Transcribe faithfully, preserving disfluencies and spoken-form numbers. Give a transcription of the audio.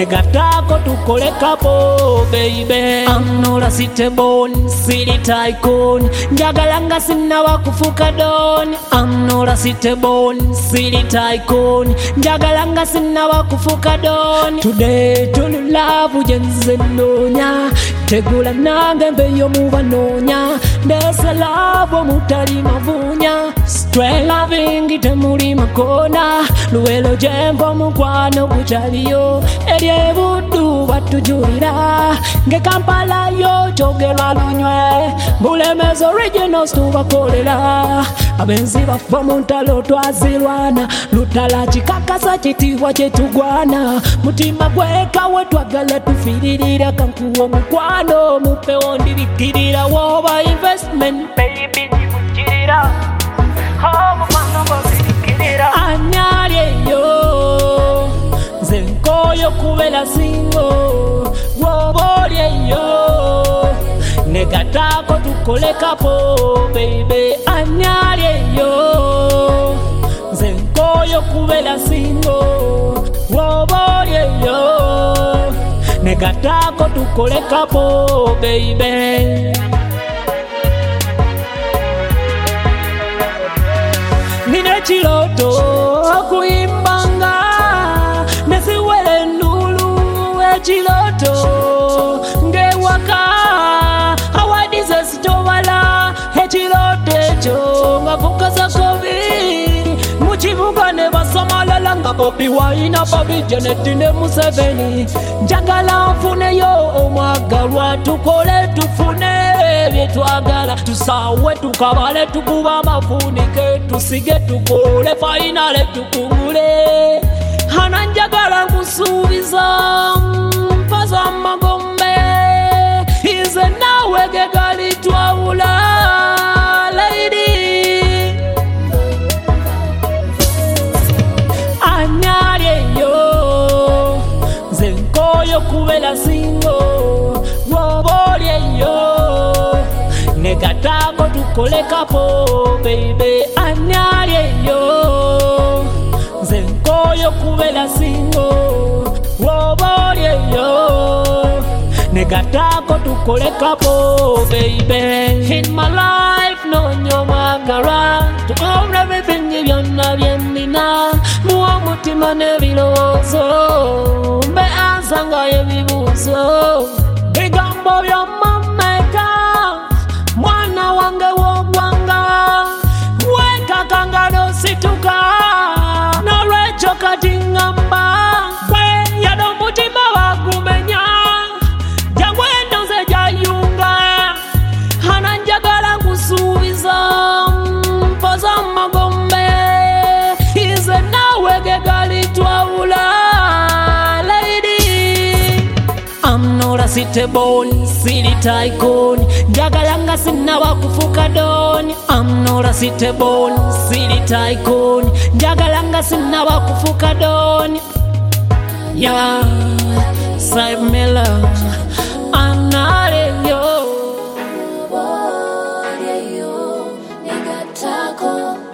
negatako tukole kapo baby. I'm not a city born, city tycoon, njagala nga sinnawa kufuka don. I'm not a city born, city tycoon, njagala nga sinnawa kufuka don. Today to love jenze nonya, tegula nange mbeyo mubanonya. Ndese love mutali mavunya, straight loving temuli makona. Luwelo jembo mukwano kuchaliyo, erye budu batujulira. Nge Kampala yo chogelwa lunywe, Bulemeezi originals tubakolera. Abenzi bafa mu ntalo twazirwana, lutala kikakasa kitiibwa kyetugwana. Mutima gweka we twagala tufiririra, kankuwa mukwano mupewo ndirikirira. Woba investment baby ndimukirira, omufano mbazirikirira. Anyalyeyo nze nkoyo kubera singo, woba olyeyo negatako tukole kapo baby. Anyalyeyo nze nkoyo kubera singo, woba olyeyo negatako tukole kapo baby. Nine chiloto okuimbanga, nesiwele nulu echiloto ngewaka. Awadize sitowala echiloto echo nga fokasa covid. Muchibuga ne basamalala nga Bobi Wine, Bobby Janet ne Museveni. Njagala nfuneyo omwagalwa, tukole tufune byetwagala. Tusawe tukabale tukuba amafunike, tusige tukole finale tukungule. Hana njagala nkusuubiza mpaza magombe, ize nawe gegali twawula lady. Anyalyeyo nze nkoyo kubera singo, woba olyeyo negatako tukole kapo baby. Anyalyeyo nze nkoyo kubera singo, woba olyeyo negatako tukole kapo baby. In my life no nyomagara, to own everything byonna byennina. Muwa mutima n'ebirowoozo, mbe ansanga ebibuuzo. Bigambo by'omameka, mwana wange w'ogwanga. Wekakanga n'osituka, n'olwekyo kati ngamba gwe yali omutima bagumenya, jangwe ndoze jayunga. Hana njagala nkusuubiza mpoza magombe, ize nawe gegali twawula lady. I'm not a city born, city tycoon, njagala nga sinnawa kufuka don. I'm not a city born, city tycoon, njagala nga sinnawa kufuka don. Yeah, Side Miller, Anyalyeyo. Woba olyeyo negatako